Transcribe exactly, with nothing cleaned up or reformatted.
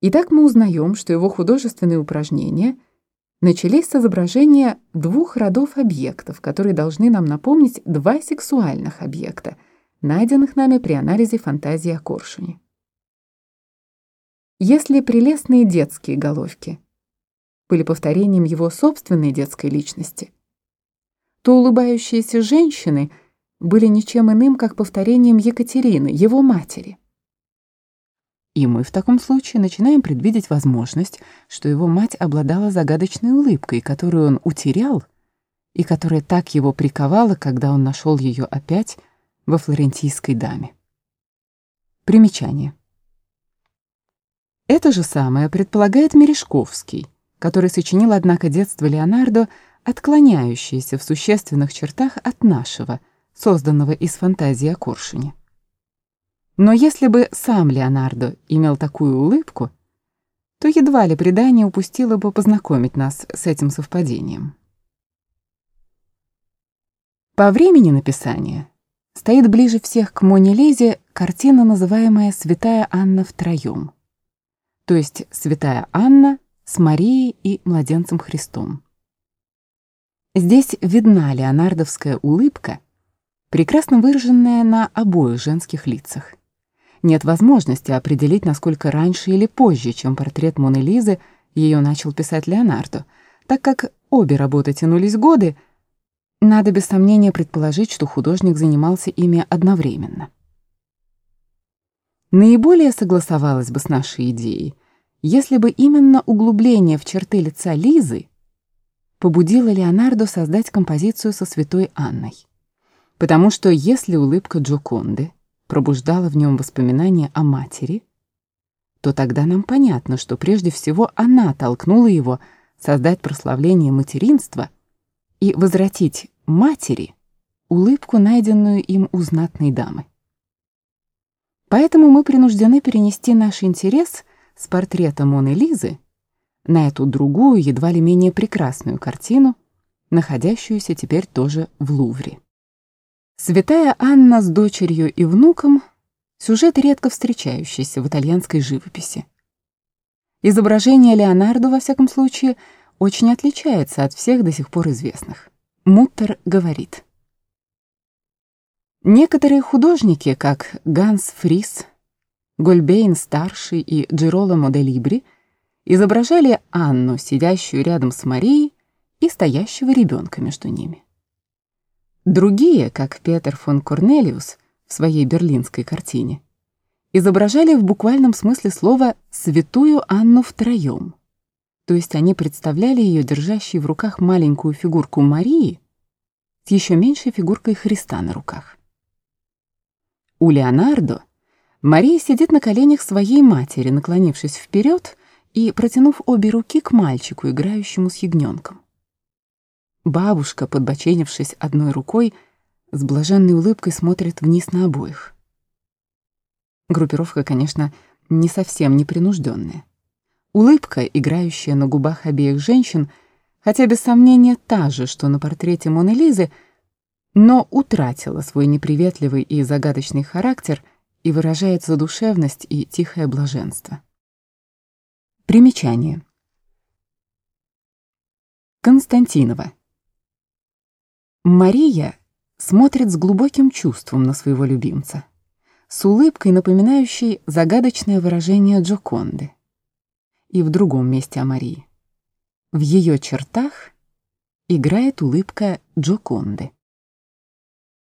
Итак, мы узнаем, что его художественные упражнения начались с изображения двух родов объектов, которые должны нам напомнить два сексуальных объекта, найденных нами при анализе фантазии о Коршуне. Если прелестные детские головки были повторением его собственной детской личности, то улыбающиеся женщины были ничем иным, как повторением Екатерины, его матери. И мы в таком случае начинаем предвидеть возможность, что его мать обладала загадочной улыбкой, которую он утерял, и которая так его приковала, когда он нашел ее опять во флорентийской даме. Примечание. Это же самое предполагает Мережковский, который сочинил, однако, детство Леонардо, отклоняющееся в существенных чертах от нашего, созданного из фантазии о Коршуне. Но если бы сам Леонардо имел такую улыбку, то едва ли предание упустило бы познакомить нас с этим совпадением. По времени написания стоит ближе всех к Моне Лизе картина, называемая «Святая Анна втроем», то есть «Святая Анна» с Марией и младенцем Христом. Здесь видна леонардовская улыбка, прекрасно выраженная на обоих женских лицах. Нет возможности определить, насколько раньше или позже, чем портрет Моны Лизы, ее начал писать Леонардо. Так как обе работы тянулись годы, надо без сомнения предположить, что художник занимался ими одновременно. Наиболее согласовалось бы с нашей идеей, если бы именно углубление в черты лица Лизы побудило Леонардо создать композицию со Святой Анной. Потому что если улыбка Джоконды пробуждала в нем воспоминания о матери, то тогда нам понятно, что прежде всего она толкнула его создать прославление материнства и возвратить матери улыбку, найденную им у знатной дамы. Поэтому мы принуждены перенести наш интерес с портрета Моны Лизы на эту другую, едва ли менее прекрасную картину, находящуюся теперь тоже в Лувре. Святая Анна с дочерью и внуком — сюжет, редко встречающийся в итальянской живописи. Изображение Леонардо, во всяком случае, очень отличается от всех до сих пор известных. Муттер говорит: некоторые художники, как Ганс Фрис, Гольбейн-старший и Джироломо де Либри, изображали Анну, сидящую рядом с Марией, и стоящего ребенка между ними. Другие, как Петер фон Корнелиус в своей берлинской картине, изображали в буквальном смысле слова «святую Анну втроем», то есть они представляли ее держащей в руках маленькую фигурку Марии с еще меньшей фигуркой Христа на руках. У Леонардо Мария сидит на коленях своей матери, наклонившись вперед и протянув обе руки к мальчику, играющему с ягненком. Бабушка, подбоченившись одной рукой, с блаженной улыбкой смотрит вниз на обоих. Группировка, конечно, не совсем непринужденная. Улыбка, играющая на губах обеих женщин, хотя без сомнения та же, что на портрете Моны Лизы, но утратила свой неприветливый и загадочный характер и выражает задушевность и тихое блаженство. Примечание. Константинова. Мария смотрит с глубоким чувством на своего любимца, с улыбкой, напоминающей загадочное выражение Джоконды. И в другом месте о Марии. В ее чертах играет улыбка Джоконды.